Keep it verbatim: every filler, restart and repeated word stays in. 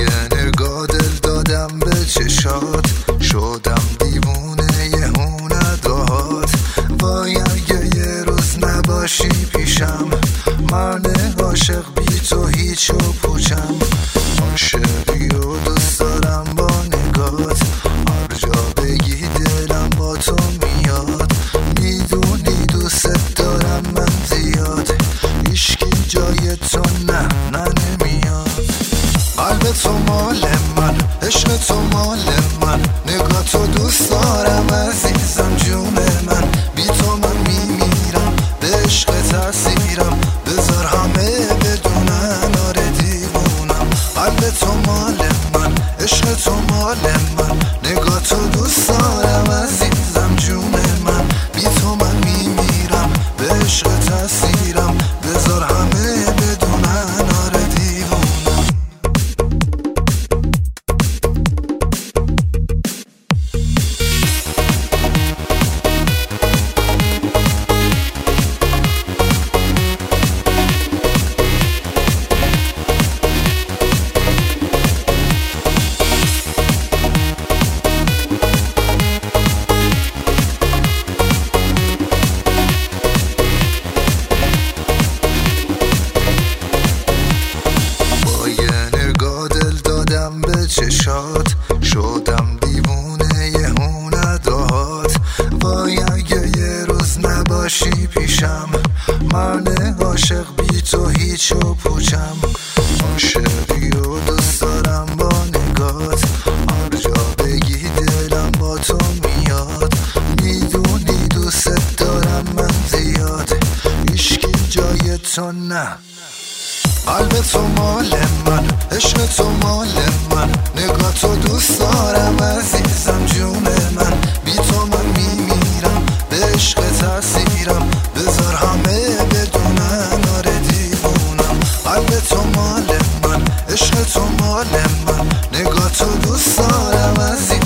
یه نگاه دل دادم به چشات، شدم دیوونه یهو نداهات. وای اگه یه روز نباشی پیشم، من عاشق بی تو هیچ و پوچم. عاشقی و دوست دارم با نگات، هر جا بگی دلم با تو میاد. میدونی دوست دارم من زیاد، هیچکی جای تو نه نه نمیاد. قلب تو مال من، عشق تو مال من، نگاه تو دوست دارم عزیزم جون من. بی تو من میمیرم، به عشق تأثیرم، بذار همه بدونن آره دیوونم. قلب تو مال من، عشق تو مال من، نگاه تو دوست دارم عزیزم جون من. بی تو من میمیرم، به عشق تأثیرم، بذار همه بدونن آره دیوونم. چشات شدم دیوونه یهو نداهات. وای اگه یه روز نباشی پیشم، من عاشق بی تو هیچ و پوچم. عاشقی و دوست دارم با نگات، هر جا بگی دلم با تو میاد. میدونی دوست دارم من زیاد، هیچکی جای تو نه. قلب تو مال من، عشق تو مال من، نگاه تو دوست دارم عزیزم جون من. بی تو من میمیرم، به عشق تأثیرم، بذار همه بدونن آره دیوونم. قلب تو مال من، عشق تو مال من، نگاه تو دوست دارم عزیزم